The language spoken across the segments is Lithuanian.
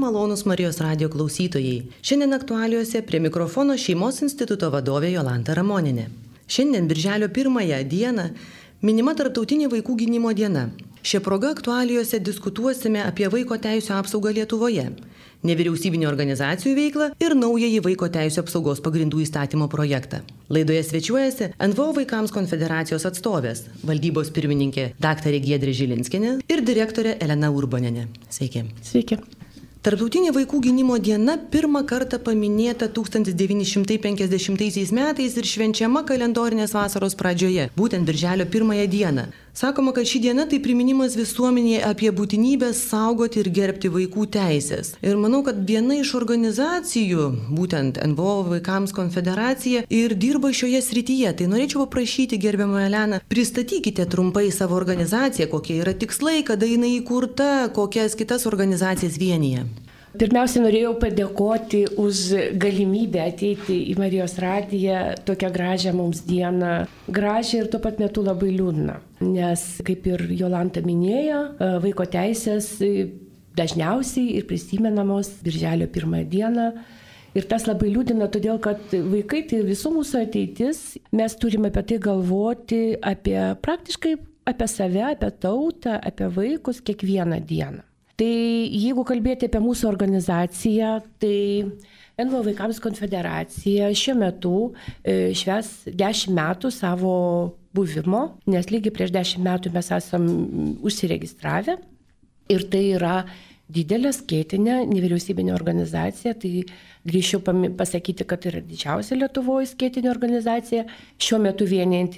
Malonūs Marijos radijo klausytojai. Šiandien aktualijuose prie mikrofono Šeimos instituto vadovė Jolanta Ramoninė. Šiandien birželio 1 dieną minima Tarptautinė vaikų gynimo diena. Šia proga aktualijuose diskutuosime apie vaiko teisių apsaugą Lietuvoje, nevyriausybinių organizacijų veiklą ir naująjį vaiko teisių apsaugos pagrindų įstatymo projektą. Laidoje svečiuojasi NVO Vaikams konfederacijos atstovės, valdybos pirmininkė dr. Giedrė Žilinskienė ir direktorė Elena Urbonienė. Sveiki. Sveiki. Tarptautinė vaikų gynimo diena pirmą kartą paminėta 1950 metais ir švenčiama kalendorinės vasaros pradžioje, būtent birželio 1 dieną. Sakoma, kad ši diena tai priminimas visuomenėje apie būtinybę saugoti ir gerbti vaikų teisės. Ir manau, kad viena iš organizacijų, būtent NVO Vaikams konfederacija, ir dirba šioje srityje. Tai norėčiau paprašyti, gerbiamą Eleną, pristatykite trumpai savo organizaciją, kokie yra tikslai, kada jinai įkurta, kokias kitas organizacijas vienyje. Pirmiausia, norėjau padėkoti už galimybę ateiti į Marijos radiją tokią gražią mums dieną. Gražią ir tuo pat metu labai liūdną. Nes, kaip ir Jolanta minėjo, vaiko teisės dažniausiai ir prisimenamos birželio 1 dieną. Ir tas labai liūdina, todėl kad vaikai tai visų mūsų ateitis. Mes turime apie tai galvoti, praktiškai apie save, apie tautą, apie vaikus kiekvieną dieną. Tai jeigu kalbėti apie mūsų organizaciją, tai NVO Vaikams konfederacija šiuo metu švęs 10 metų savo buvimo, nes lygiai prieš 10 metų mes esam užsiregistravę. Ir tai yra didelė skėtinė nevyriausybinė organizacija, tai drįsčiau pasakyti, kad tai yra didžiausia Lietuvoje skėtinė organizacija, šiuo metu vienijanti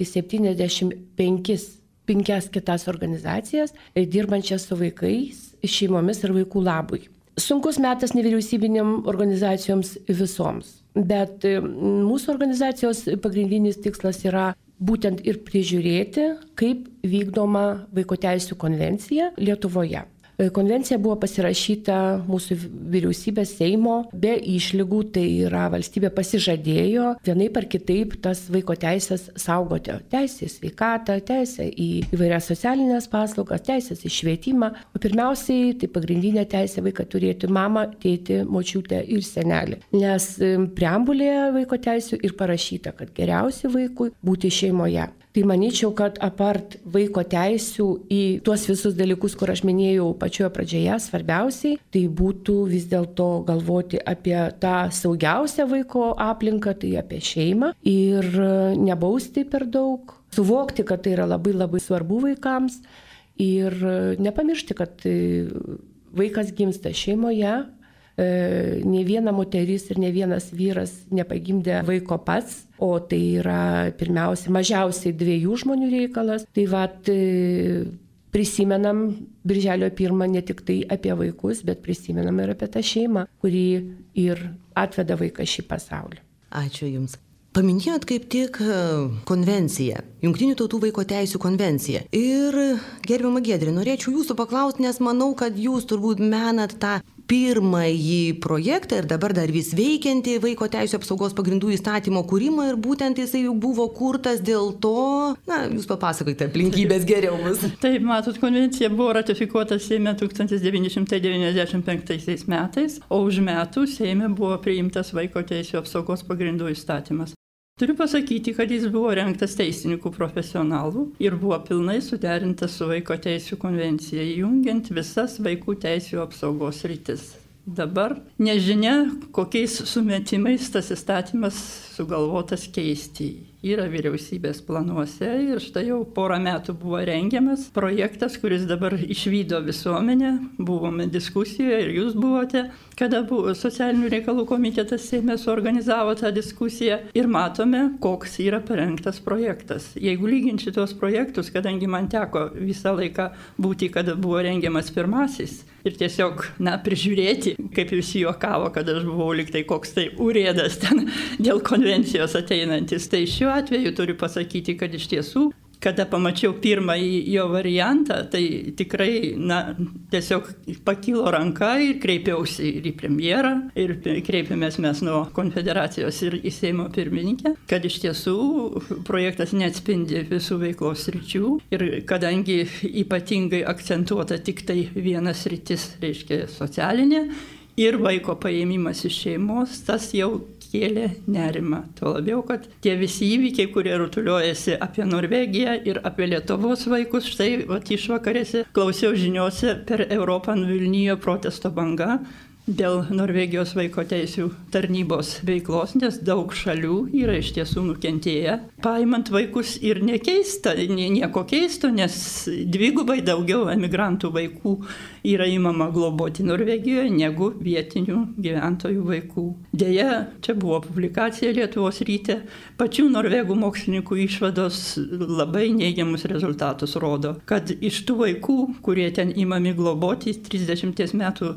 75 kitas organizacijas, dirbančias su vaikais, šeimomis ir vaikų labui. Sunkus metas nevyriausybinėm organizacijoms visoms, bet mūsų organizacijos pagrindinis tikslas yra būtent ir prižiūrėti, kaip vykdoma vaiko teisių konvencija Lietuvoje. Konvencija buvo pasirašyta mūsų vyriausybės Seimo be išlygų, tai yra valstybė pasižadėjo vienaip ar kitaip tas vaiko teisės saugoti. Teisė į sveikatą, teisė į įvairias socialinės paslaugas, teisės į švietimą. O pirmiausiai, tai pagrindinė teisė vaiką turėti mamą, tėtį, močiutę ir senelį. Nes preambulėje vaiko teisių ir parašyta, kad geriausia vaikui būti šeimoje. Tai manyčiau, kad apart vaiko teisių į tuos visus dalykus, kur aš minėjau pačioje pradžioje, svarbiausiai, tai būtų vis dėlto galvoti apie tą saugiausią vaiko aplinką, tai apie šeimą ir nebausti per daug, suvokti, kad tai yra labai labai svarbu vaikams ir nepamiršti, kad vaikas gimsta šeimoje. Ne viena moteris ir ne vienas vyras nepagimdė vaiko pats, o tai yra pirmiausia mažiausiai 2 žmonių reikalas. Tai prisimenam birželio 1 ne tik tai apie vaikus, bet prisimenam ir apie tą šeimą, kuri ir atveda vaiką šį pasaulį. Ačiū Jums. Paminėjot kaip tik konvenciją, Jungtinių tautų vaiko teisių konvenciją. Ir gerbiama Giedrė, norėčiau jūsų paklausti, nes manau, kad jūs turbūt menat tą pirmąjį projektą ir dabar dar vis veikiantį vaiko teisių apsaugos pagrindų įstatymo kūrimą ir būtent jisai jau buvo kurtas dėl to, jūs papasakokite aplinkybės geriau bus. Taip, matot, konvencija buvo ratifikuota Seime 1995 metais, o už metų Seime buvo priimtas vaiko teisių apsaugos pagrindų įstatymas. Turiu pasakyti, kad jis buvo rengtas teisininkų profesionalų ir buvo pilnai suderintas su vaiko teisių konvencija, jungiant visas vaikų teisių apsaugos sritis. Dabar nežinia, kokiais sumetimais tas įstatymas sugalvotas keisti. Yra vyriausybės planuose ir štai jau porą metų buvo rengiamas projektas, kuris dabar išvydo visuomenę. Buvome diskusijoje ir jūs buvote, kada buvo socialinių reikalų komitetas Seime suorganizavo tą diskusiją ir matome, koks yra parengtas projektas. Jeigu lyginti tuos projektus, kadangi man teko visą laiką būti, kada buvo rengiamas pirmasis ir tiesiog, prižiūrėti, kaip visi juokavo, kad aš buvau lyg tai koks tai urėdas ten dėl konvencijos ateinantis, tai šiuo atveju turiu pasakyti, kad iš tiesų Kada pamačiau pirmąjį jo variantą, tai tikrai, tiesiog pakilo ranka ir kreipiausi ir į premjerą, ir kreipėmės mes nuo konfederacijos ir į Seimo pirmininkę, kad iš tiesų projektas neatspindi visų veiklos sričių ir kadangi ypatingai akcentuota tik tai vienas sritis, reiškia socialinė, ir vaiko paėmimas iš šeimos, tas jau kėlė nerimą. Tuo labiau, kad tie visi įvykiai, kurie rutuliojasi apie Norvegiją ir apie Lietuvos vaikus, štai išvakarėse klausiau žiniuose, per Europą nuvilnijo protesto banga dėl Norvegijos vaiko teisių tarnybos veiklos, nes daug šalių yra iš tiesų nukentėję. Paimant vaikus ir nekeista, nieko keisto, nes dvigubai daugiau emigrantų vaikų yra įmama globoti Norvegijoje negu vietinių gyventojų vaikų. Deja, čia buvo publikacija Lietuvos ryte, pačių norvegų mokslininkų išvados labai neigiamus rezultatus rodo, kad iš tų vaikų, kurie ten įmami globoti, 30 metų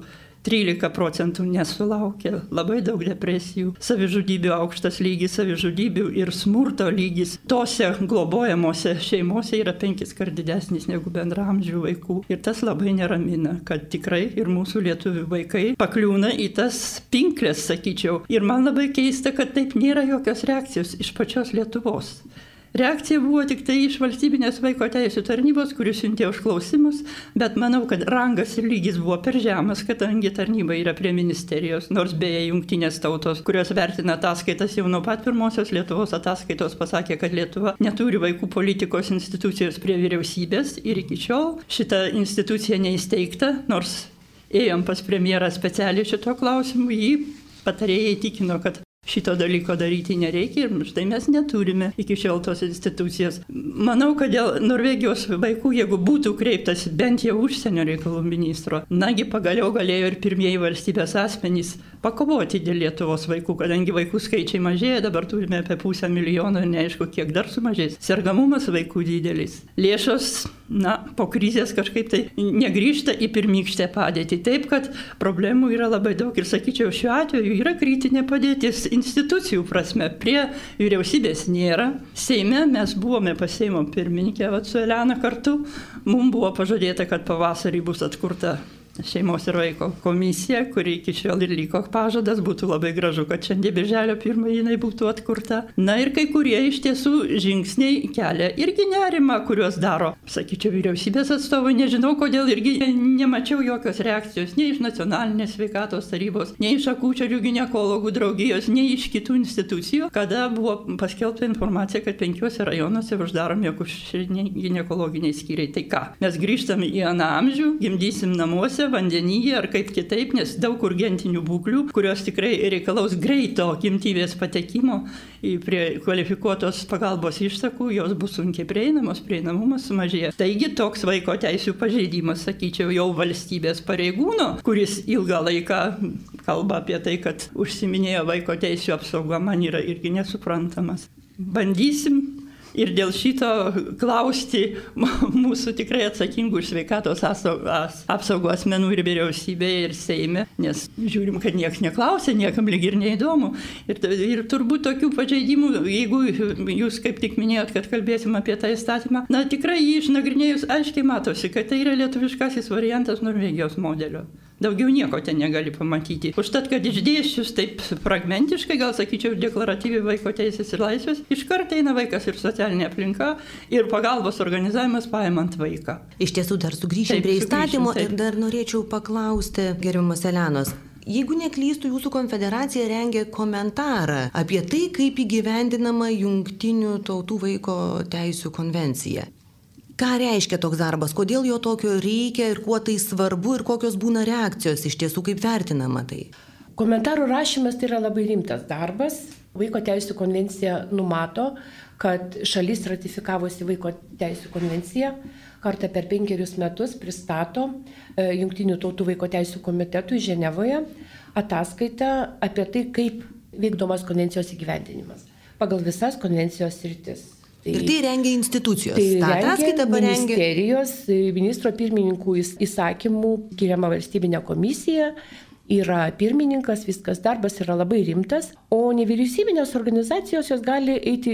13% nesulaukė, labai daug depresijų, savižudybių aukštas lygis, savižudybių ir smurto lygis tose globojamose šeimose yra 5 kart didesnis negu bendraamžių vaikų. Ir tas labai neramina, kad tikrai ir mūsų lietuvių vaikai pakliūna į tas pinklės, sakyčiau. Ir man labai keista, kad taip nėra jokios reakcijos iš pačios Lietuvos. Reakcija buvo tik tai iš valstybinės vaiko teisių tarnybos, kuris siuntė užklausimus, bet manau, kad rangas ir lygis buvo per žemas, kadangi tarnyba yra prie ministerijos, nors beje Jungtinės tautos, kurios vertina ataskaitas jau nuo pat pirmosios Lietuvos ataskaitos pasakė, kad Lietuva neturi vaikų politikos institucijos prie vyriausybės ir iki šiol šita institucija neįsteigta, nors ėjom pas premjerą specialiai šito klausimu, jį patarėjai tikino, kad šito dalyko daryti nereikia ir štai mes neturime iki šiol tos institucijos. Manau, kad dėl Norvegijos vaikų, jeigu būtų kreiptas bent jau užsienio reikalų ministro, nagi pagaliau galėjo ir pirmieji valstybės asmenys pakovoti dėl Lietuvos vaikų, kadangi vaikų skaičiai mažėja, dabar turime apie 500 000 ir neaišku, kiek dar sumažės. Sergamumas vaikų didelis. Lėšos, po krizės kažkaip tai negrįžta į pirmykštę padėtį. Taip, kad problemų yra labai daug ir sakyčiau, šiuo atveju yra kritinė padėtis institucijų prasme. Prie vyriausybės nėra. Seime mes buvome pas Seimo pirmininkę su Elena kartu. Mums buvo pažadėta, kad pavasarį bus atkurta šeimos ir vaiko komisija, kuri iki šiol ir liko pažadas. Būtų labai gražu, kad šiandien birželio 1 jinai būtų atkurta. Na ir kai kurie iš tiesų žingsniai kelia irgi nerimą, kuriuos daro, sakyčiau, vyriausybės atstovai. Nežinau, kodėl irgi nemačiau jokios reakcijos nei iš nacionalinės sveikatos tarybos, nei iš akušerių ginekologų draugijos, nei iš kitų institucijų, kada buvo paskelbta informacija, kad 5 rajonuose uždaromi akušeriniai ginekologiniai skyriai. Tai ką? Mes grįžtam į aną amžių, gimdysim namuose, vandenyje ar kaip kitaip, nes daug urgentinių būklių, kurios tikrai reikalaus greito gimdyvės patekimo prie kvalifikuotos pagalbos ištakų, jos bus sunkiai prieinamos, prieinamumas sumažėja. Taigi toks vaiko teisių pažeidimas, sakyčiau, jau valstybės pareigūno, kuris ilgą laiką kalba apie tai, kad užsiminėjo vaiko teisių apsauga, man yra irgi nesuprantamas. Bandysim ir dėl šito klausti mūsų tikrai atsakingų už sveikatos apsaugos asmenų ir vyriausybėje ir Seime, nes žiūrim, kad niekas neklausia, niekam lyg ir neįdomu. Ir turbūt tokių pažeidimų, jeigu jūs kaip tik minėjot, kad kalbėsim apie tą įstatymą, tikrai jį išnagrinėjus aiškiai matosi, kad tai yra lietuviškasis variantas Norvegijos modelio. Daugiau nieko ten negali pamatyti. Užtat, kad išdėsčius taip fragmentiškai, gal sakyčiau, deklaratyviai vaiko teisės ir laisvės, iškart eina vaikas ir socialinė aplinka ir pagalbos organizavimas paimant vaiką. Iš tiesų, dar sugrįžim prie įstatymo ir dar norėčiau paklausti, gerbiamos Elenos. Jeigu neklystų, jūsų konfederacija rengė komentarą apie tai, kaip įgyvendinama Jungtinių tautų vaiko teisių konvencija. Ką reiškia toks darbas, kodėl jo tokio reikia ir kuo tai svarbu ir kokios būna reakcijos iš tiesų, kaip vertinama tai? Komentarų rašymas tai yra labai rimtas darbas. Vaiko teisių konvencija numato, kad šalis ratifikavusi vaiko teisių konvenciją kartą per 5 metus pristato Jungtinių tautų vaiko teisių komitetui Ženevoje ataskaitą apie tai, kaip vykdomas konvencijos įgyvendinimas pagal visas konvencijos sritis. Ir tai rengia institucijos. Tai rengia ministerijos, ministro pirmininkų įsakymų skiriama valstybinė komisija, yra pirmininkas, viskas darbas yra labai rimtas, o nevyriausybinės organizacijos jos gali eiti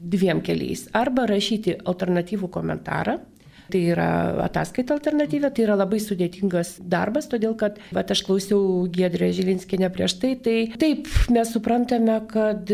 2 keliais. Arba rašyti alternatyvų komentarą, tai yra ataskaita alternatyvia, tai yra labai sudėtingas darbas, todėl kad, aš klausiau Giedrę Žilinskienę prieš tai, taip mes suprantame, kad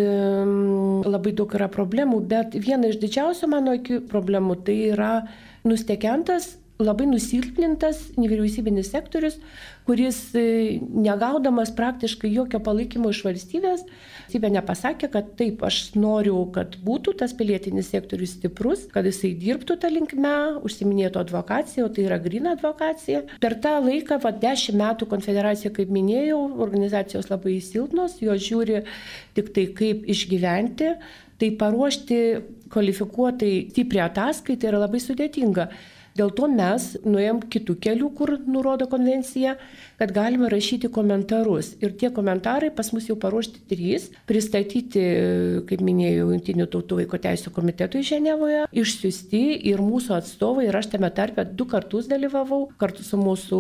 labai daug yra problemų, bet viena iš didžiausių mano problemų tai yra nustekentas labai nusilpnintas nevyriausybinis sektorius, kuris negaudamas praktiškai jokio palaikymo iš valstybės, valstybė nepasakė, kad taip, aš noriu, kad būtų tas pilietinis sektorius stiprus, kad jisai dirbtų tą linkme, užsiminėtų advokaciją, o tai yra gryna advokacija. Per tą laiką, 10 metų konfederacija, kaip minėjau, organizacijos labai silpnos, jos žiūri tik tai kaip išgyventi, tai paruošti kvalifikuotai stiprią ataskaitą yra labai sudėtinga. Dėl to mes nuėjom kitų kelių, kur nurodo konvencija, kad galime rašyti komentarus. Ir tie komentarai pas mus jau paruošti 3, pristatyti, kaip minėjau, Jungtinių tautų vaiko teisių komitetui Ženevoje, išsiųsti ir mūsų atstovai, ir aš tame tarpe 2 kartus dalyvavau, kartu su mūsų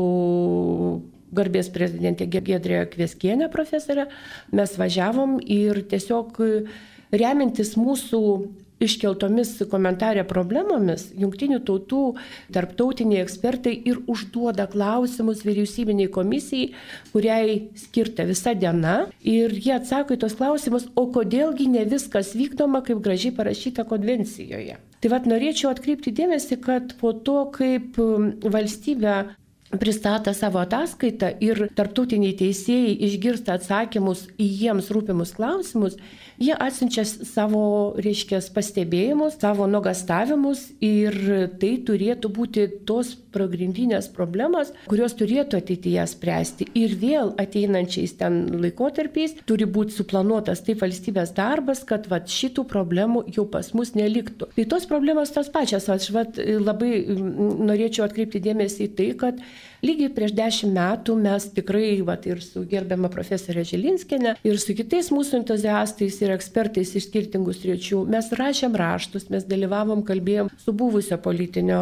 garbės prezidentė Giedrė Kveskienė profesorė. Mes važiavom ir tiesiog remintis mūsų iškeltomis komentarė problemomis, Jungtinių tautų tarptautiniai ekspertai ir užduoda klausimus vyriausybiniai komisijai, kuriai skirta visa diena, ir jie atsako į tos klausimus, o kodėlgi ne viskas vykdoma, kaip gražiai parašyta konvencijoje. Tai norėčiau atkreipti dėmesį, kad po to, kaip valstybė pristato savo ataskaitą ir tarptautiniai teisėjai išgirsta atsakymus į jiems rūpimus klausimus, jie atsiunčia savo, pastebėjimus, savo nuogąstavimus, ir tai turėtų būti tos pagrindinės problemos, kurios turėtų ateityje spręsti. Ir vėl ateinančiais ten laikotarpiais turi būti suplanuotas taip valstybės darbas, kad šitų problemų jau pas mus neliktų. Tai tos problemos tos pačios. Aš labai norėčiau atkreipti dėmesį į tai, kad lygiai prieš 10 metų mes tikrai ir su gerbiama profesorė Žilinskienė ir su kitais mūsų entuziastais ir ekspertais iš skirtingų sričių mes rašėm raštus, mes dalyvavom, kalbėjom su buvusio politinio,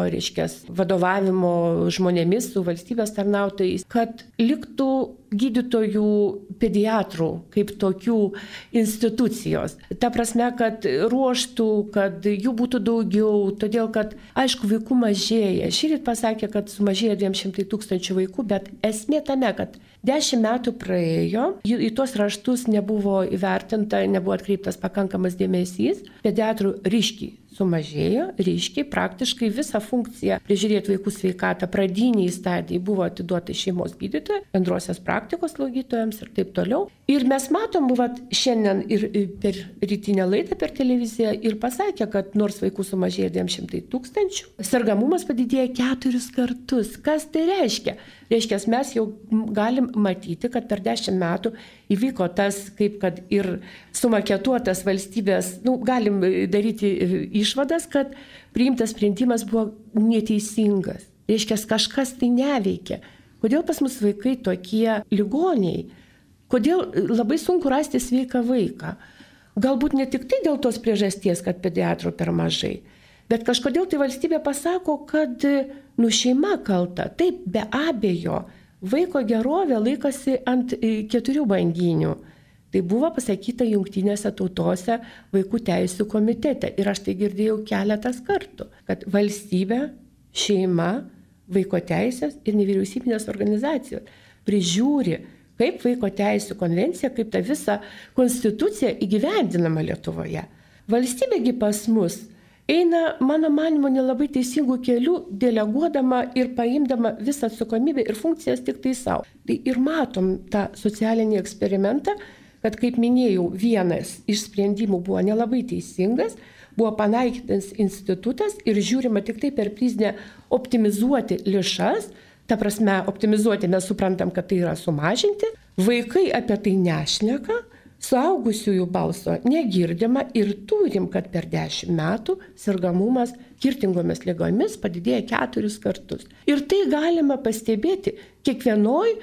vadovavimo žmonėmis, su valstybės tarnautojais, kad liktų gydytojų pediatrų kaip tokių institucijos. Ta prasme, kad ruoštų, kad jų būtų daugiau, todėl kad, aišku, vaikų mažėja. Šįryt pasakė, kad sumažėjo 200 000 vaikų, bet esmė tame, kad 10 metų praėjo, į tuos raštus nebuvo įvertinta, nebuvo atkreiptas pakankamas dėmesys, pediatrų ryškiai sumažėjo, praktiškai visą funkciją prižiūrėti vaikų sveikatą pradiniai stadijai buvo atiduota šeimos gydytojai, bendrosios praktikos slaugytojams ir taip toliau. Ir mes matom, šiandien ir per rytinę laidą per televiziją ir pasakė, kad nors vaikų sumažėjo 200 000, sergamumas padidėjo 4 kartus. Kas tai reiškia? Reiškia, mes jau galim matyti, kad per 10 metų įvyko tas, kaip kad ir sumaketuotas valstybės, galim daryti išvadas, kad priimtas sprendimas buvo neteisingas. Reiškia, kažkas tai neveikia. Kodėl pas mus vaikai tokie ligoniai? Kodėl labai sunku rasti sveiką vaiką? Galbūt ne tik tai dėl tos priežasties, kad pediatrų per mažai, bet kažkodėl tai valstybė pasako, kad šeima kalta. Taip, be abejo, vaiko gerovė laikosi ant 4 banginių. Tai buvo pasakyta Jungtinėse tautose vaikų teisių komitete. Ir aš tai girdėjau keletas kartų, kad valstybė, šeima, vaiko teisės ir nevyriausybinės organizacijos prižiūri, kaip vaiko teisių konvencija, kaip ta visa konstitucija įgyvendinama Lietuvoje. Valstybėgi pas mus eina, mano manymu, nelabai teisingų kelių, deleguodama ir paimdama visą atsakomybę ir funkcijas tik tai savo. Tai ir matom tą socialinį eksperimentą, kad, kaip minėjau, vienas iš sprendimų buvo nelabai teisingas, buvo panaikintas institutas ir žiūrima tik tai per prizmę optimizuoti lėšas. Ta prasme, optimizuoti mes suprantam, kad tai yra sumažinti. Vaikai apie tai nešneka, suaugusiųjų balso negirdima ir turim, kad per 10 metų sergamumas skirtingomis ligomis padidėjo 4 kartus. Ir tai galima pastebėti kiekvienoj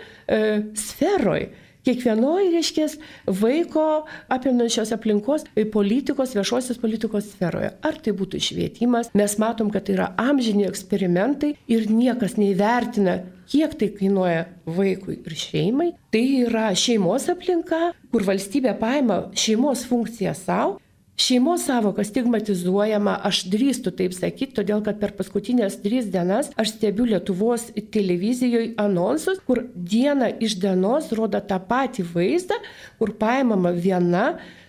sferoj. Kiekvienoj, vaiko apimnančios aplinkos politikos, viešosios politikos sferoje. Ar tai būtų švietimas, mes matom, kad tai yra amžini eksperimentai ir niekas neįvertina, kiek tai kainuoja vaikui ir šeimai. Tai yra šeimos aplinka, kur valstybė paima šeimos funkciją savo. Šeimos savoka stigmatizuojama, aš drįstu taip sakyti, todėl kad per paskutinės 3 dienas aš stebiu Lietuvos televizijoje anonsus, kur diena iš dienos rodo tą patį vaizdą, kur paimama viena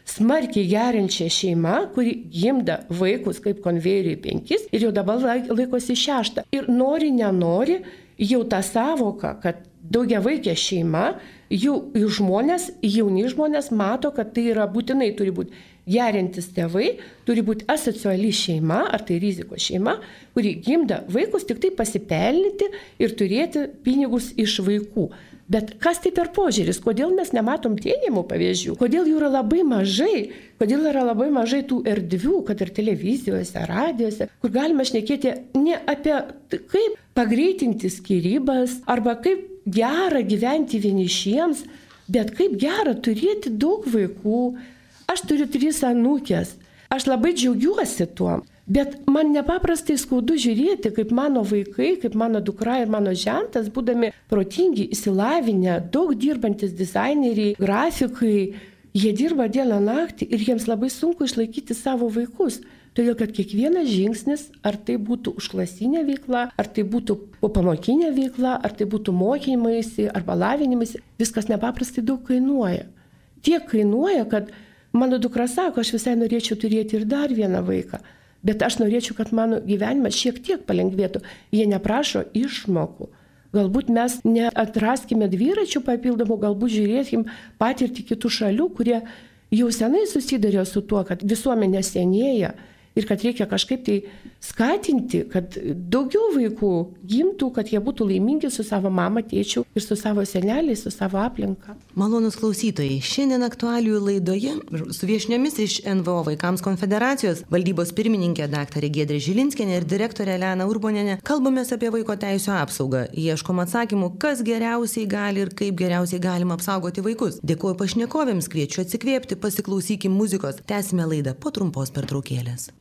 smarkiai geriančia šeima, kuri gimda vaikus kaip konvejeriui 5 ir jau dabar laikosi 6. Ir nori, nenori, jau ta savoka, kad daugiavaikė šeima, jų žmonės, jauni žmonės mato, kad tai yra būtinai turi būti geriantis tėvai, turi būti asociali šeima, ar tai rizikos šeima, kuri gimda vaikus tik tai pasipelnyti ir turėti pinigus iš vaikų. Bet kas tai per požiūris? Kodėl mes nematom teigiamų pavyzdžių? Kodėl jų yra labai mažai? Kodėl yra labai mažai tų erdvių, kad ir televizijose, radijose, kur galima šnekėti ne apie kaip pagreitinti skyrybas arba kaip gera gyventi vienišiems, bet kaip gera turėti daug vaikų. Aš turiu 3 anūkės. Aš labai džiaugiuosi tuo. Bet man nepaprastai skaudu žiūrėti, kaip mano vaikai, kaip mano dukra ir mano žentas, būdami protingi, išsilavinę, daug dirbantis dizaineriai, grafikai, jie dirba dieną naktį ir jiems labai sunku išlaikyti savo vaikus. Todėl, kad kiekvienas žingsnis, ar tai būtų užklasinė veikla, ar tai būtų popamokinė veikla, ar tai būtų mokymaisi arba lavinimaisi, viskas nepaprastai daug kainuoja. Tiek kainuoja, kad mano dukra sako, aš visai norėčiau turėti ir dar vieną vaiką. Bet aš norėčiau, kad mano gyvenimas šiek tiek palengvėtų. Jie neprašo išmokų. Galbūt mes neatraskime dviračių papildomų, galbūt žiūrėkim patirtį kitų šalių, kurie jau senai susidarė su tuo, kad visuomenė senėja ir kad reikia kažkaip tai skatinti, kad daugiau vaikų gimtų, kad jie būtų laimingi su savo mama, tėčiu ir su savo seneliais, su savo aplinka. Malonus klausytojai, šiandien aktualijų laidoje su viešniomis iš NVO Vaikams konfederacijos valdybos pirmininkė dr. Giedrė Žilinskienė ir direktorė Elena Urbonienė kalbamės apie vaiko teisių apsaugą. Ieškom atsakymų, kas geriausiai gali ir kaip geriausiai galima apsaugoti vaikus. Dėkuoju pašnekovėms, kviečiu atsikvėpti, pasiklausykim muzikos. Tęsime laidą po trumpos pertraukėlės.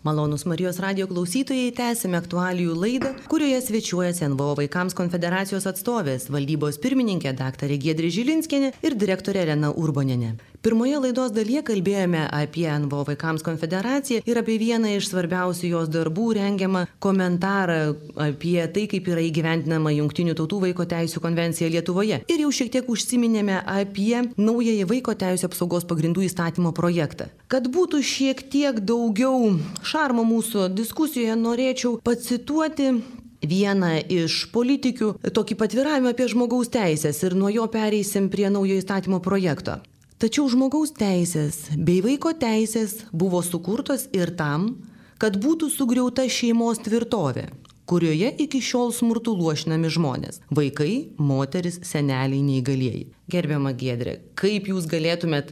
Malonūs Marijos radijo klausytojai, tęsime aktualijų laidą, kurioje svečiuojasi NVO vaikams konfederacijos atstovės, valdybos pirmininkė dr. Giedrė Žilinskienė ir direktorė Rena Urbonienė. Pirmoje laidos dalyje kalbėjome apie NVO vaikams konfederaciją ir apie vieną iš svarbiausių jos darbų rengiamą komentarą apie tai, kaip yra įgyvendinama Jungtinių tautų vaiko teisių konvencija Lietuvoje. Ir jau šiek tiek užsiminėme apie naująjį vaiko teisių apsaugos pagrindų įstatymo projektą. Kad būtų šiek tiek daugiau šarmo mūsų diskusijoje, norėčiau pacituoti vieną iš politikių, tokį patviravimą apie žmogaus teisės ir nuo jo pereisim prie naujo įstatymo projekto. Tačiau žmogaus teisės bei vaiko teisės buvo sukurtos ir tam, kad būtų sugriauta šeimos tvirtovė, kurioje iki šiol smurtu luošinami žmonės – vaikai, moteris, seneliai, neįgalieji. Gerbiama Giedrė, kaip jūs galėtumėt,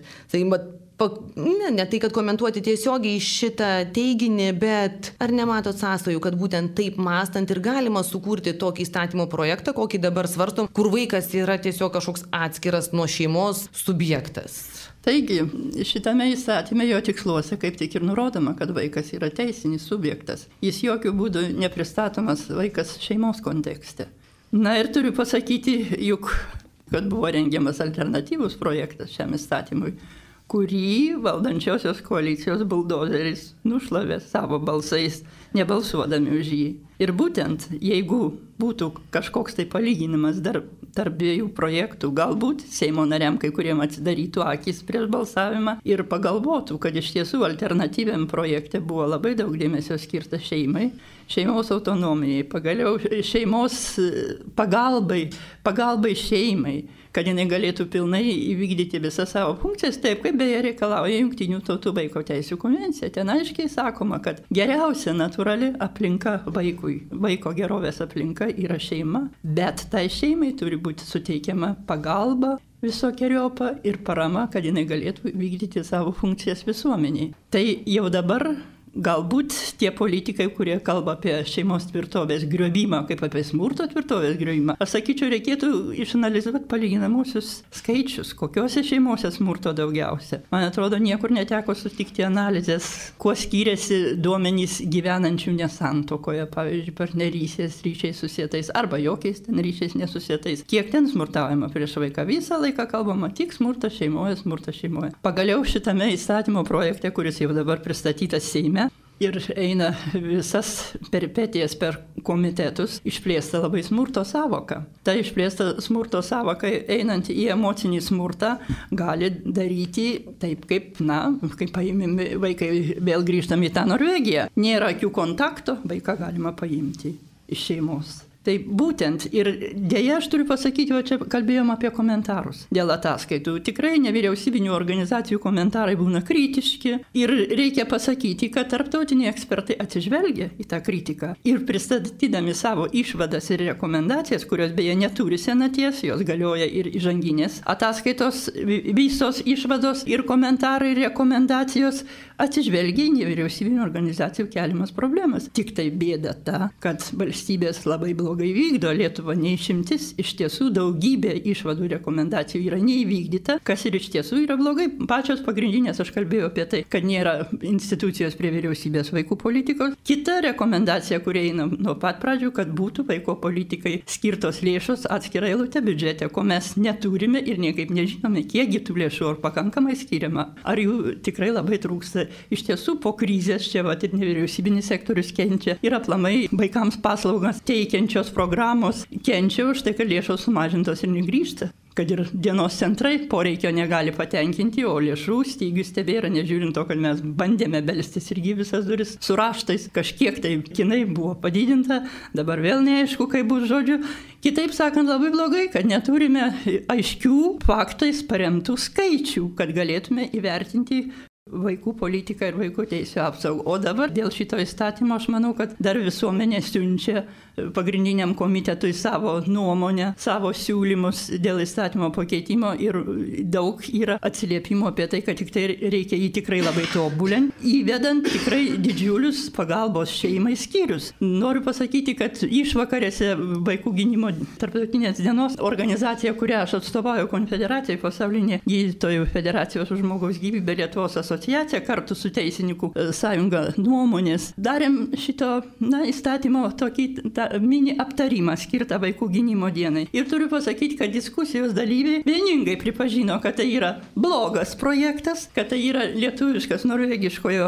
ne tai, kad komentuoti tiesiogiai šitą teiginį, bet ar nematot sąsajų, kad būtent taip mąstant ir galima sukurti tokį įstatymo projektą, kokį dabar svarstom, kur vaikas yra tiesiog kažkoks atskiras nuo šeimos subjektas? Taigi, šitame įstatyme jo tiksluose kaip tik ir nurodoma, kad vaikas yra teisinis subjektas. Jis jokių būdų nepristatomas vaikas šeimos kontekste. Na ir turiu pasakyti, juk, kad buvo rengiamas alternatyvus projektas šiam įstatymui, kurį valdančiosios koalicijos buldozeris nušlavė savo balsais, nebalsuodami už jį. Ir būtent, jeigu būtų kažkoks tai palyginimas tarp dviejų projektų, galbūt Seimo nariam kai kuriem atsidarytų akis prieš balsavimą ir pagalvotų, kad iš tiesų alternatyviam projekte buvo labai daug dėmesio skirta šeimai, šeimos autonomijai, pagaliau šeimos pagalbai šeimai, kad jinai galėtų pilnai įvykdyti visas savo funkcijas, taip kaip beje reikalauja Jungtinių tautų vaiko teisių konvencija. Ten aiškiai sakoma, kad geriausia natūrali aplinka vaiko gerovės aplinka yra šeima, bet tai šeimai turi būti suteikiama pagalba visokeriopą ir parama, kad jinai galėtų vykdyti savo funkcijas visuomeniai. Tai jau dabar galbūt tie politikai, kurie kalba apie šeimos tvirtovės griovimą, kaip apie smurto tvirtovės griovimą, aš sakyčiau, reikėtų išanalizuoti palyginamosius skaičius, kokiuose šeimose smurto daugiausia. Man atrodo, niekur neteko sutikti analizės, kuo skiriasi duomenys gyvenančių nesantuokoje, pavyzdžiui, partnerystės ryšiais susietais arba jokiais ten ryšiais nesusietais. Kiek ten smurtaujama prieš vaiką? Visą laiką kalbama tik smurtas šeimoje. Pagaliau šitame įstatymo projekte, kuris jau dabar pristatytas Seime, ir eina visas peripetijas per komitetus, išplėsta labai smurto savoka. Ta išplėsta smurto savoka, einant į emocinį smurtą, gali daryti taip, kaip paimimi vaikai, vėl grįžtam į tą Norvegiją. Nėra akių kontakto, vaiką galima paimti iš šeimos. Tai būtent, ir dėja aš turiu pasakyti, o čia kalbėjom apie komentarus dėl ataskaitų. Tikrai nevyriausybinių organizacijų komentarai būna kritiški ir reikia pasakyti, kad tarptautiniai ekspertai atsižvelgia į tą kritiką ir pristatydami savo išvadas ir rekomendacijas, kurios beje neturi senaties, jos galioja ir įžanginės ataskaitos, visos išvados ir komentarai ir rekomendacijos atsižvelgia į nevyriausybinių organizacijų keliamas problemas. Tik tai bėda ta, kad valstybės labai blogai vykdo, Lietuva neišimtis, iš tiesų daugybė išvadų rekomendacijų yra neįvykdyta, kas ir iš tiesų yra blogai. Pačios pagrindinės, aš kalbėjau apie tai, kad nėra institucijos prie vyriausybės vaikų politikos. Kita rekomendacija, kurie eina nuo pat pradžių, kad būtų vaiko politikai skirtos lėšos atskirai eilutė biudžete, ko mes neturime ir niekaip nežinome, kiekgi tų lėšų ar pakankamai skiriama, ar jų tikrai labai trūksta. Iš tiesų po krizės čia ir nevyriausybinis sektorius kenčia ir aplamai vaikams paslaugas teikiančios programos kenčia už tai, kad lėšos sumažintos ir negrįžta. Kad ir dienos centrai poreikio negali patenkinti, o lėšų stygius tebėra, nežiūrint to, kad mes bandėme belstis irgi visas duris su raštais. Kažkiek tai kinai buvo padidinta, dabar vėl neaišku, kaip bus, žodžiu. Kitaip sakant, labai blogai, kad neturime aiškių faktais paremtų skaičių, kad galėtume įvertinti vaikų politiką ir vaikų teisių apsaugą. O dabar dėl šito įstatymo aš manau, kad dar visuomenė siunčia pagrindiniam komitetui savo nuomonę, savo siūlymus dėl įstatymo pakeitimo ir daug yra atsiliepimo apie tai, kad tik tai reikia jį tikrai labai tobulinti, įvedant tikrai didžiulius pagalbos šeimai skyrius. Noriu pasakyti, kad išvakarėse Vaikų gynimo tarptautinės dienos organizacija, kurią aš atstovauju, Konfederacija, pasaulinė gydytojų federacijos už žmogaus gyvybę Lietuvos asociacija, asociacija kartu su Teisininkų sąjunga nuomonės darėm šito įstatymo tokį mini aptarimą skirtą vaikų gynimo dienai. Ir turiu pasakyti, kad diskusijos dalyviai vieningai pripažino, kad tai yra blogas projektas, kad tai yra lietuviškas norvegiškojo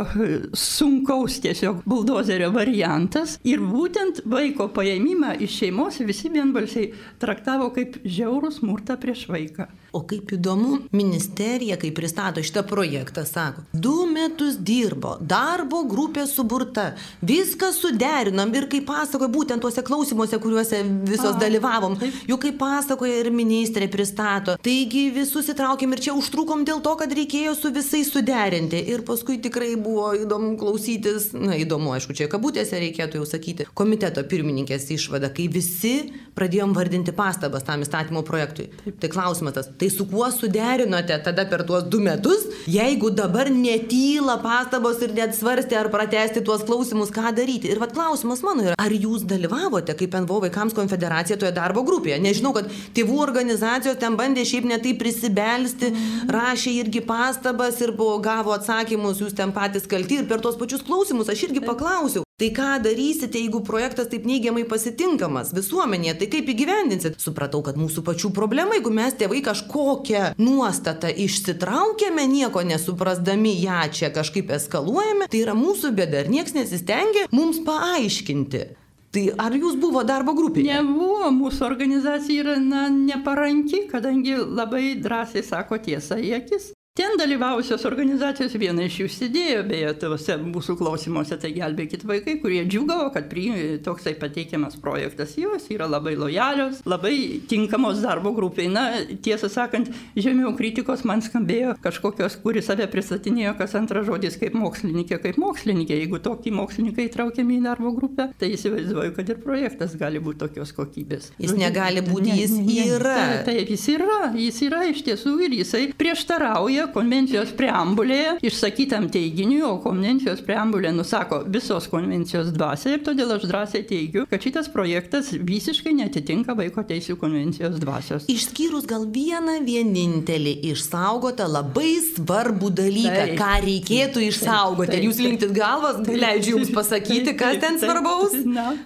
sunkaus tiesiog buldozerio variantas. Ir būtent vaiko paėmimą iš šeimos visi vienbalsiai traktavo kaip žiaurų smurtą prieš vaiką. O kaip įdomu, ministerija, kai pristato šitą projektą, sako, 2 metus dirbo, darbo grupė suburta, viską suderinom ir kaip pasakoja būtent tuose klausimuose, kuriuose visos dalyvavom, juk kaip pasakoja ir ministrė pristato, taigi visus įtraukėm ir čia užtrukom dėl to, kad reikėjo su visais suderinti ir paskui tikrai buvo įdomu klausytis, įdomu, aišku, čia kabutėse reikėtų jau sakyti, komiteto pirmininkės išvada, kai visi pradėjom vardinti pastabas tam įstatymo projektui. Tai klausimas tas, tai su kuo suderinote tada per tuos 2 metus, jeigu dabar netyla pastabos ir net svarstė ar pratęsti tuos klausimus, ką daryti. Ir vat klausimas mano yra, ar jūs dalyvavote kaip NVO vaikams konfederacija toje darbo grupėje? Nežinau, kad tėvų organizacijos ten bandė šiaip ne taip prisibelsti, rašė irgi pastabas ir gavo atsakymus, jūs ten patys kalti ir per tuos pačius klausimus aš irgi paklausiau. Tai ką darysite, jeigu projektas taip neigiamai pasitinkamas visuomenėje, tai kaip įgyvendinsit? Supratau, kad mūsų pačių problema, jeigu mes tėvai kažkokią nuostatą išsitraukėme, nieko nesuprasdami ją čia kažkaip eskaluojame, tai yra mūsų bėda ir nieks nesistengia mums paaiškinti. Tai ar jūs buvo darbo grupėje? Nebuvo, mūsų organizacija yra neparanki, kadangi labai drąsiai sako tiesą į akis. Ten dalyvavusios organizacijos viena iš jų sėdėjo, beje, tose mūsų klausimuose, tai gelbėkit vaikai, kurie džiūgavo, kad toksai pateikiamas projektas. Jos yra labai lojalios, labai tinkamos darbo grupiai. Tiesą sakant, žemiau kritikos man skambėjo kažkokios, kuri save pristatinėjo, kas antras žodis kaip mokslininkė. Jeigu tokį mokslininką įtraukiami į darbo grupę, tai įsivaizduoju, kad ir projektas gali būti tokios kokybės. Jis negali būti, jis yra. Taip, jis yra iš tiesų ir jisai prieštarauja konvencijos preambulėje išsakytam teiginiui, o konvencijos preambulė nusako visos konvencijos dvasią ir todėl aš drąsiai teigiu, kad šitas projektas visiškai netitinka vaiko teisių konvencijos dvasios. Išskyrus gal vienintelį išsaugotą labai svarbų dalyką, ką reikėtų išsaugoti. Ir jūs linktit galvas, leidžiu jums pasakyti, kas ten svarbaus?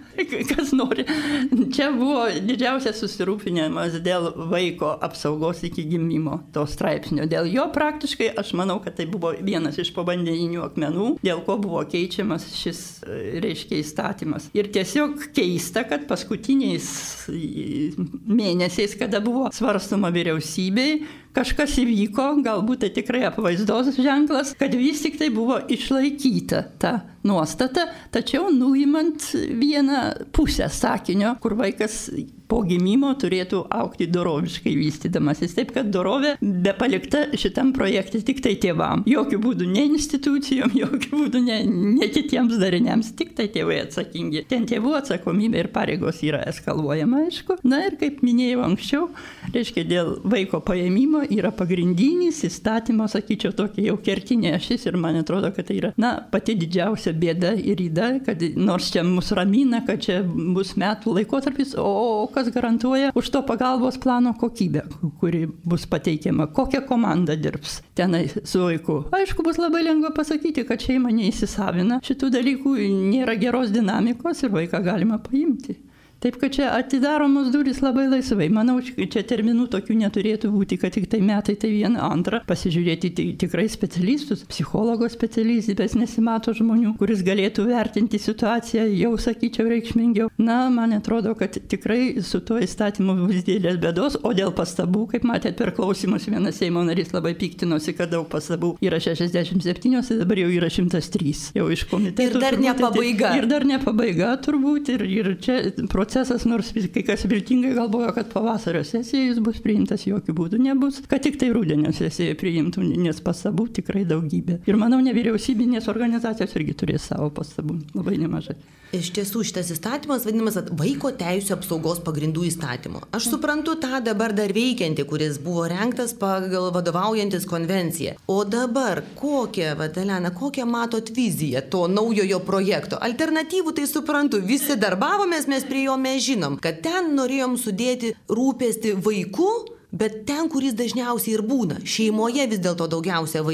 Kas nori. Čia buvo didžiausias susirūpinimas dėl vaiko apsaugos iki gimimo to straipsnio. Dėl jo praktiškai aš manau, kad tai buvo vienas iš povandeninių akmenų, dėl ko buvo keičiamas šis, įstatymas. Ir tiesiog keista, kad paskutiniais mėnesiais, kada buvo svarstoma vyriausybei, kažkas įvyko, galbūt tai tikrai apvaizdos ženklas, kad vis tik tai buvo išlaikyta ta nuostata, tačiau nuimant vieną pusę sakinio, kur vaikas po gimimo turėtų augti doroviškai vystydamasis. Taip, kad dorovė be palikta šitam projekte tik tai tėvam. Jokių būdų ne institucijom, jokių būdų ne kitiems dariniams, tik tai tėvai atsakingi. Ten tėvų atsakomybė ir pareigos yra eskaluojama, aišku. Na ir kaip minėjau anksčiau, reiškia, dėl vaiko paėmimo yra pagrindinis įstatymo, sakyčiau, tokia jau kertinė ašis ir man atrodo, kad tai yra, pati didžiausia bėda ir įda, kad nors čia mus ramina, kad čia bus metų laikotarpis, o kas garantuoja už to pagalbos plano kokybę, kuri bus pateikiama, kokia komanda dirbs tenai su vaiku. Aišku, bus labai lengva pasakyti, kad šeima neįsisavina šitų dalykų, nėra geros dinamikos ir vaiką galima paimti. Taip, kad čia atidaromos durys labai laisvai. Manau, čia terminų tokių neturėtų būti, kad tik tai metai, tai viena, antra. Pasižiūrėti tikrai specialistus, psichologo specialistės nesimato žmonių, kuris galėtų vertinti situaciją, jau sakyčiau, reikšmingiau. Man atrodo, kad tikrai su tuo įstatymu bus didelės bėdos, o dėl pastabų, kaip matėt per klausimus, vienas Seimo narys labai piktinosi, kad daug pastabų yra 67, dabar jau yra 103. Jau iš komiteto. Ir dar ne pabaiga. Ir dar ne pabaiga turbūt. Ir čia procesas, nors kai kas viltingai galvoja, kad pavasario sesijoje jis bus priimtas, jokių būdų nebus, kad tik tai rudenio sesijoje priimtų, nes pastabų tikrai daugybė. Ir manau, nevyriausybinės organizacijos irgi turės savo pastabų, labai nemažai. Iš tiesų, šitas įstatymas vadinamas Vaiko teisių apsaugos pagrindų įstatymu. Aš suprantu tą dabar dar veikiantį, kuris buvo rengtas pagal vadovaujantis konvenciją. O dabar kokią matot viziją to naujojo projekto? Alternatyvų tai suprantu, visi darbavomės, mes prie jo mes žinom, kad ten norėjom sudėti rūpestį vaiku, bet ten, kuris dažniausiai ir būna, šeimoje vis dėlto daugiausia vaikų.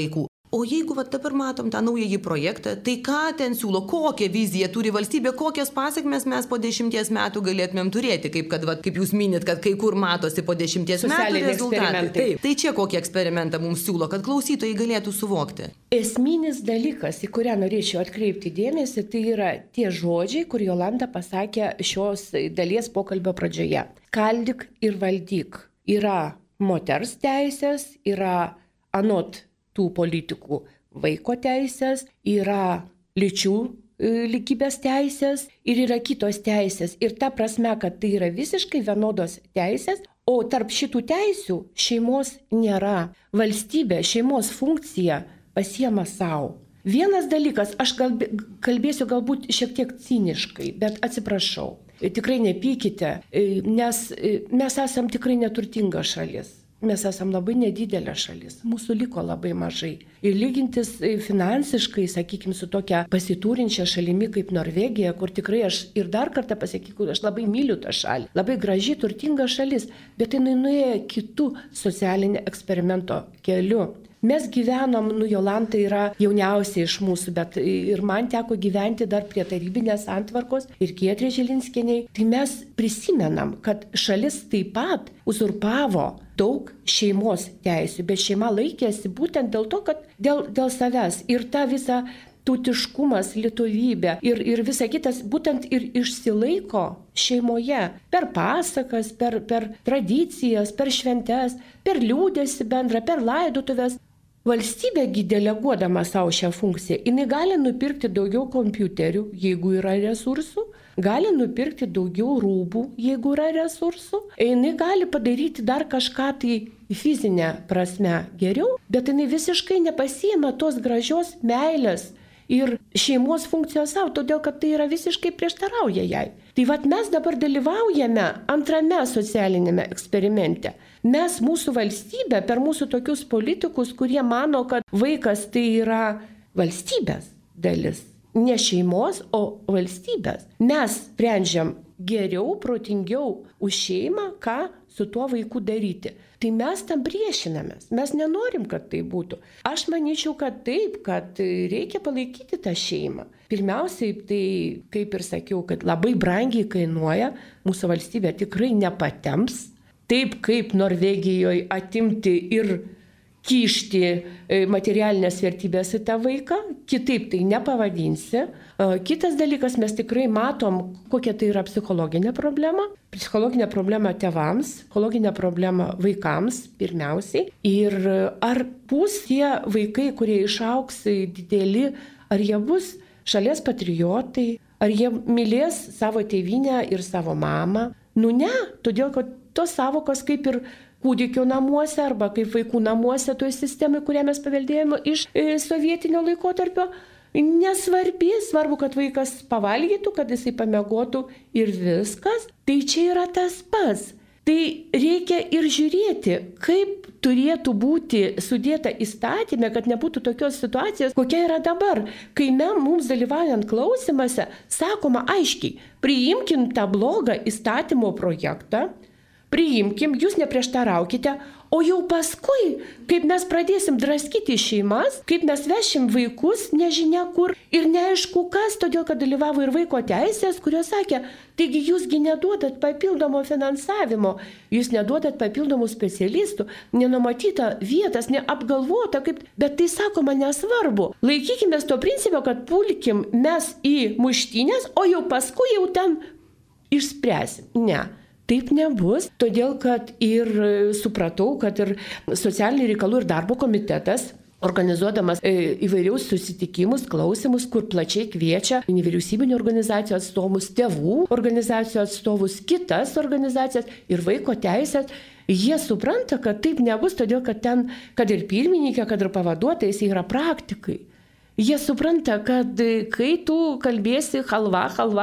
O jeigu dabar matom tą naująjį projektą, tai ką ten siūlo, kokią viziją turi valstybė, kokias pasiekmes mes po 10 metų galėtumėm turėti, kaip jūs minit, kad kai kur matosi po 10 metų rezultatai. Taip, tai čia kokį eksperimentą mums siūlo, kad klausytojai galėtų suvokti. Esminis dalykas, į kurią norėčiau atkreipti dėmesį, tai yra tie žodžiai, kur Jolanta pasakė šios dalies pokalbio pradžioje. Skaldyk ir valdyk. Yra moters teisės, yra anot tų politikų vaiko teisės, yra lyčių lygybės teisės ir yra kitos teisės. Ir ta prasme, kad tai yra visiškai vienodos teisės, o tarp šitų teisių šeimos nėra. Valstybė šeimos funkciją pasiema savo. Vienas dalykas, aš kalbėsiu galbūt šiek tiek ciniškai, bet atsiprašau. Tikrai nepykite, nes mes esam tikrai neturtinga šalis. Mes esam labai nedidelė šalis, mūsų liko labai mažai. Ir lygintis finansiškai, sakykime, su tokia pasiturinčia šalimi kaip Norvegija, kur tikrai aš ir dar kartą pasakysiu, aš labai myliu tą šalį, labai graži, turtinga šalis, bet jinai nuėjo kitų socialinio eksperimento keliu. Mes gyvenom, Jolanta yra jauniausia iš mūsų, bet ir man teko gyventi dar prie tarybinės santvarkos ir Giedrė Žilinskienei. Tai mes prisimenam, kad šalis taip pat uzurpavo daug šeimos teisių, bet šeima laikėsi būtent dėl to, kad dėl savęs ir ta visa tautiškumas, lietuvybė ir visa kitas būtent ir išsilaiko šeimoje per pasakas, per tradicijas, per šventes, per liūdesį bendrą, per laidotuvės. Valstybėgi deleguodama savo šią funkciją, jinai gali nupirkti daugiau kompiuterių, jeigu yra resursų, gali nupirkti daugiau rūbų, jeigu yra resursų, jinai gali padaryti dar kažką tai fizinę prasme geriau, bet jinai visiškai nepasiima tos gražios meilės ir šeimos funkcijos savo, todėl kad tai yra visiškai prieštarauja jai. Tai mes dabar dalyvaujame antrame socialinėme eksperimente. Mes mūsų valstybė, per mūsų tokius politikus, kurie mano, kad vaikas tai yra valstybės dalis. Ne šeimos, o valstybės. Mes sprendžiam geriau, protingiau už šeimą, ką su tuo vaiku daryti. Tai mes tam priešinamės, mes nenorim, kad tai būtų. Aš manyčiau, kad taip, kad reikia palaikyti tą šeimą. Pirmiausiai, tai kaip ir sakiau, kad labai brangiai kainuoja, mūsų valstybė tikrai nepatems, taip kaip Norvegijoje atimti ir kišti materialinės vertybės į tą vaiką, kitaip tai nepavadinsi. Kitas dalykas, mes tikrai matom, kokia tai yra psichologinė problema. Psichologinė problema tėvams, psichologinė problema vaikams pirmiausiai. Ir ar bus tie vaikai, kurie išaugs dideli, ar jie bus šalies patriotai, ar jie mylės savo tėvynę ir savo mamą? Ne, todėl kad tos savokos kaip ir kūdikio namuose arba kaip vaikų namuose toje sistemoje, kurią mes paveldėjome iš sovietinio laikotarpio, nesvarbi, svarbu, kad vaikas pavalgytų, kad jisai pamiegotų ir viskas. Tai čia yra tas pats. Tai reikia ir žiūrėti, kaip turėtų būti sudėta įstatymė, kad nebūtų tokios situacijos, kokia yra dabar. Kai mums dalyvaujant klausimuose, sakoma aiškiai, priimkim tą blogą įstatymo projektą, priimkim, jūs neprieštaraukite, o jau paskui, kaip mes pradėsim draskyti šeimas, kaip mes vešim vaikus nežinia kur ir neaišku kas, todėl kad dalyvavo ir vaiko teisės, kurios sakė, taigi jūsgi neduodat papildomo finansavimo, jūs neduodat papildomų specialistų, nenumatyta vietas, neapgalvota, bet tai sakoma nesvarbu. Laikykime to principio, kad pulkim mes į muštynės, o jau paskui jau ten išspręsim. Ne. Taip nebus, todėl kad ir supratau, kad ir socialinių reikalų ir darbo komitetas, organizuodamas įvairiaus susitikimus, klausimus, kur plačiai kviečia nevyriausybinių organizacijų atstovus, tėvų organizacijų atstovus, kitas organizacijas ir vaiko teisės, jie supranta, kad taip nebus, todėl kad ten, kad ir pirmininkė, kad ir pavaduotojas yra praktikai. Jie supranta, kad kai tu kalbėsi halva,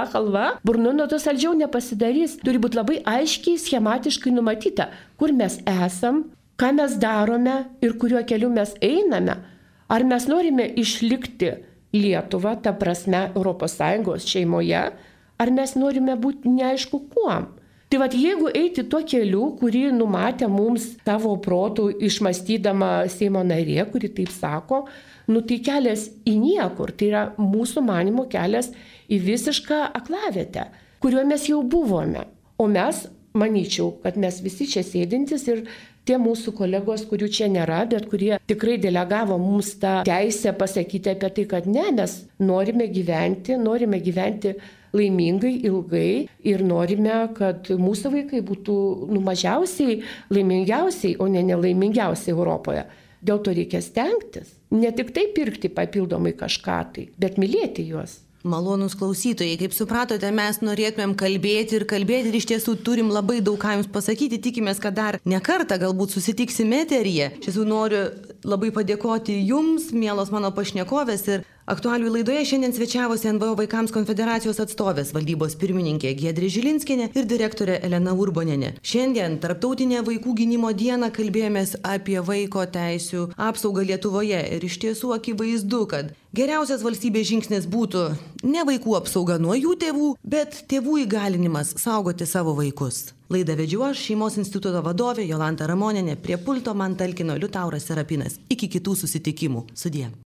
burnu nuo to saldžiau nepasidarys. Turi būti labai aiškiai, schematiškai numatyta, kur mes esam, ką mes darome ir kuriuo keliu mes einame. Ar mes norime išlikti Lietuvą, ta prasme ES šeimoje, ar mes norime būti neaišku kuom. Tai vat jeigu eiti tuo keliu, kurį numatė mums savo protų išmastydama Seimo narė, kuri taip sako, tai kelias į niekur, tai yra mūsų manymo kelias į visišką aklavietę, kuriuo mes jau buvome. O mes, manyčiau, kad mes visi čia sėdintis ir tie mūsų kolegos, kurių čia nėra, bet kurie tikrai delegavo mums tą teisę pasakyti apie tai, kad ne, mes norime gyventi laimingai, ilgai ir norime, kad mūsų vaikai būtų mažiausiai laimingiausiai, o ne nelaimingiausiai Europoje. Dėl to reikia stengtis. Ne tik tai pirkti papildomai kažką tai, bet mylėti juos. Malonūs klausytojai, kaip supratote, mes norėtumėm kalbėti ir iš tiesų turim labai daug ką jums pasakyti, tikimės, kad dar ne kartą galbūt susitiksime eteryje. Iš tiesų noriu labai padėkoti jums, mielos mano pašnekovės, ir aktualių laidoje šiandien svečiavosi NVO Vaikams konfederacijos atstovės, valdybos pirmininkė Giedrė Žilinskienė ir direktorė Elena Urbonienė. Šiandien Tarptautinę vaikų gynimo dieną kalbėjomės apie vaiko teisių apsaugą Lietuvoje ir iš tiesų akivaizdu, kad geriausias valstybės žingsnis būtų ne vaikų apsauga nuo jų tėvų, bet tėvų įgalinimas saugoti savo vaikus. Laidą vedžiau aš, Šeimos instituto vadovė Jolanta Ramonienė, prie pulto man talkino Liutauras Serapinas. Iki kitų susitikimų. Sudie.